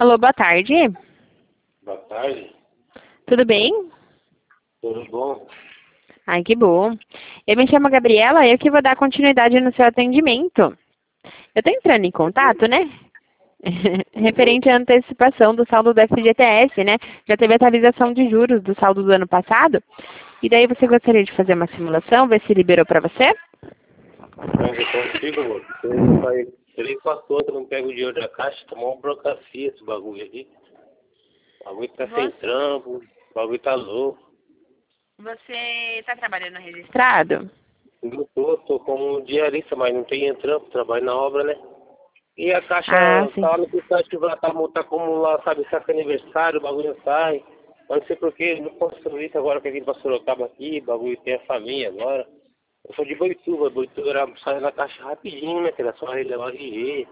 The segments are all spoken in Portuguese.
Alô, boa tarde. Boa tarde, Tudo bem? tudo bom? Ai, que bom. Eu me chamo Gabriela, eu que vou dar continuidade no seu atendimento. Eu tô entrando em contato, né? Uhum. Referente à antecipação do saldo do FGTS, né? Já teve atualização de juros do saldo do ano passado. E daí você gostaria de fazer uma simulação, ver se liberou para você? Mas eu consigo, moço. Você faz 3, 4 anos que eu não pego o dinheiro da caixa, tomou uma burocracia esse bagulho aí. O bagulho tá sem Você, trampo, o bagulho tá louco. você está trabalhando registrado? Eu tô como diarista, mas não tem trampo, trabalho na obra, né? E a caixa Ah, sim. tá no aplicativo lá, tá como lá, sabe, saca aniversário, o bagulho não sai. Mas não sei porquê, não posso fazer isso agora que eu vim pra Sorocaba aqui, o bagulho tem a família agora. Eu sou de Boituva era sair na caixa rapidinho, né? Que era só relevar RG,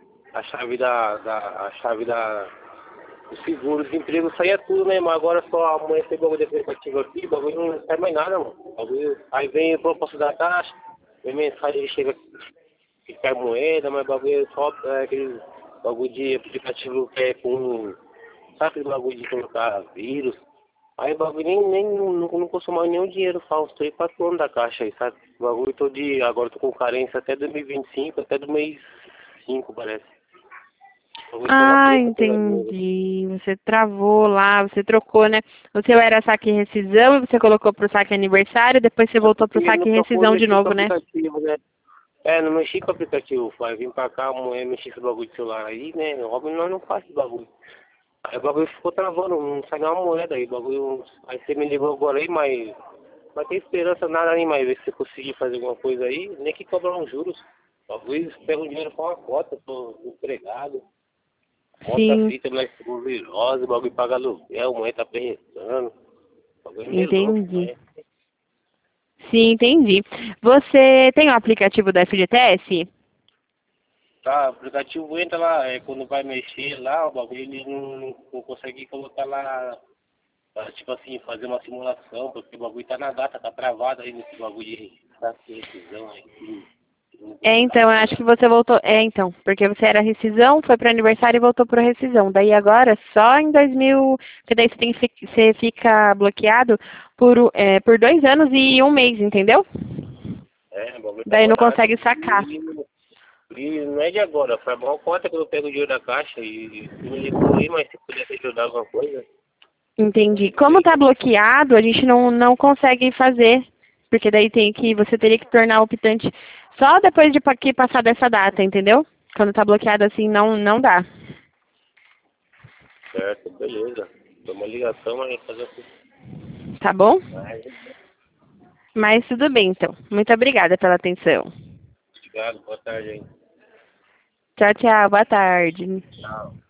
a chave do seguro-desemprego saía tudo, né? Mas agora só amanhã tem bagulho de aplicativo aqui, o bagulho não sai mais nada, mano. Bagulho, aí vem a proposta da caixa, vem mensagem, chega que cai moeda, mas bagulho é só aquele bagulho de aplicativo que é com. Sabe aquele bagulho de colocar vírus? Aí o bagulho não consumo mais nenhum dinheiro falso, 3, 4 anos da caixa aí, sabe? O bagulho agora tô com carência até 2025, até do mês 5 parece. O bagulho tá uma Ah, treta pegar dinheiro. entendi. Você travou lá, você trocou, né? O seu era saque e rescisão e você colocou pro saque aniversário, depois você É voltou pro porque saque não e procuro rescisão de mexer com o novo, né? aplicativo, né? É, não mexi com o aplicativo, pai. Vim pra cá, a mulher mexer com o bagulho de celular aí, né? Óbvio, nós não faz esse bagulho. Aí o bagulho ficou travando, não sai nenhuma moeda aí. O bagulho. Aí você me ligou agora aí, mas. Mas tem esperança nada aí, mas ver se você conseguir fazer alguma coisa aí, nem que cobrar uns juros. O bagulho pega um dinheiro com uma cota, tô empregado. Conta Sim, fita, mas virose, o bagulho paga aluguel, a mãe tá pensando. O bagulho é meio louco, entendi. mas. Sim, entendi. Você tem o aplicativo do FGTS? Tá, o aplicativo entra lá, quando vai mexer lá, o bagulho ele não consegue colocar lá, tipo assim, fazer uma simulação, porque o bagulho tá na data, tá travado aí nesse bagulho de rescisão aí, É, então, eu acho que você voltou. É, então, porque você era rescisão, foi pro aniversário e voltou pro rescisão. Daí agora, só em 2000, que daí você, você fica bloqueado por 2 anos e um mês, entendeu? o bagulho tá Daí não morado. consegue sacar. E não é de agora, foi a maior cota que eu pego o dinheiro da caixa e você me ligou aí, mas se pudesse ajudar alguma coisa, Entendi. ajuda Como aí. tá bloqueado, a gente não consegue fazer, porque daí você teria que tornar optante só depois de que passar dessa data, entendeu? Quando tá bloqueado assim, não dá. Certo, beleza. Foi uma ligação, mas fazer assim. Tá bom? Mas, Mas tudo bem, então. Muito obrigada pela atenção. obrigado, boa tarde aí. Tchau, tchau. Boa tarde. Tchau.